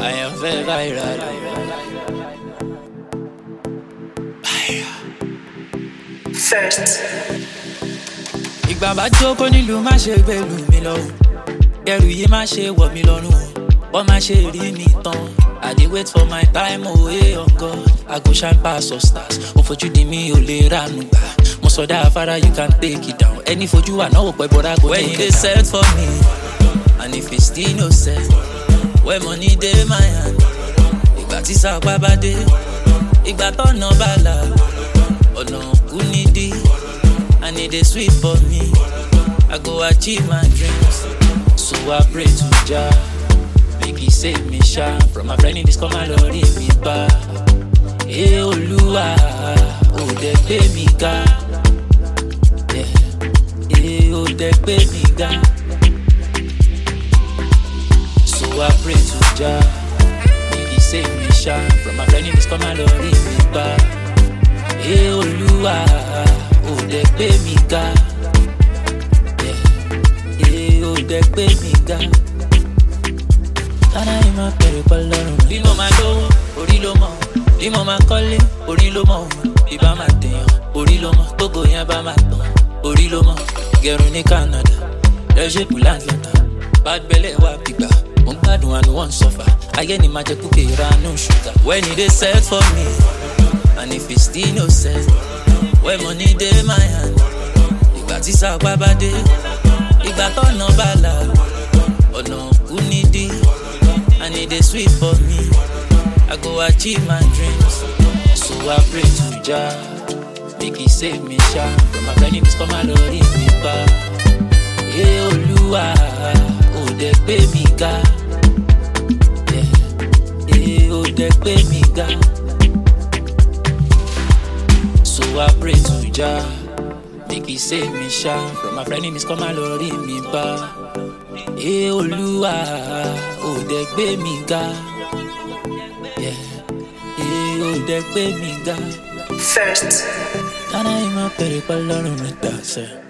àyànfẹ́ viral. First. Ìgbà bá jókòó nílùú má ṣe gbèlú mi lọ. Ẹrù yìí má ṣe wọ̀ mí lọ́rùn. Wọ́n má ṣe rí mi tán. I dey wait for my time, oh hey on God. I go shine past all stars. Ó fojú di mi ò lè ránu gbà. Mo sọ dá afárá, you can take it down. Ẹni fojú wà náà wò pẹ́ bọ́dá go. When you dey set for me, and if it's still no set, when money dey my hand, ìgbà tí sàpá bá dé, ìgbà tọ́nà bá là, ọ̀nà kú nídìí, and it dey sweet for me. I go achieve my dreams, so I pray to Jah. Make he save me sha from my friend in this come lórí mi bá. Hey Olúwa, ó dẹ̀ gbé mi ga. Hey, ó dẹ̀ gbé mi ga. So I pray to Jah. Make he save me sha from my friend in this come lórí mi bá. Hey Olúwa, ó dẹ̀ gbé mi ga. Hey, ó dẹ̀ gbé mi ga. Tana ima pere palorun. Bí mo máa lówó, orí ló mọ̀. Bí mo máa kọ́lé, orí ló mọ̀. Ìbá máa dèèyàn, orí ló mọ̀. Tógo yẹn bá máa tàn, orí ló mọ̀. Gẹ̀rù ní Canada, lẹ́ṣẹ̀pù l'Atlanta. Bad belle wà gbígbà, mo ń gbádùn àánú wọn suffer. Ayé ni máa jẹ kúkè ìranú ṣúgà. When you dey set for me, and if it's still no set, when money dey my hand, ìgbà tí sàpá bá dé, ìgbà tọ́nà bá là, ọ̀nà kú nídìí. And it is sweet for me. I go achieve my dreams, so I pray to Jah. Make he save me sha from my friend in this come lórí mi bá. Hey Olúwa, ó dẹ̀ gbé mi ga. Hey, ó dẹ̀ gbé mi ga. So I pray to Jah. Make he save me sha from my friend in this come lórí mi bá. Hey Olúwa, ó dẹ̀ gbé mi ga. Hey, ó dẹ̀ gbé mi ga. First. Tana ima pere palorun mi ta se.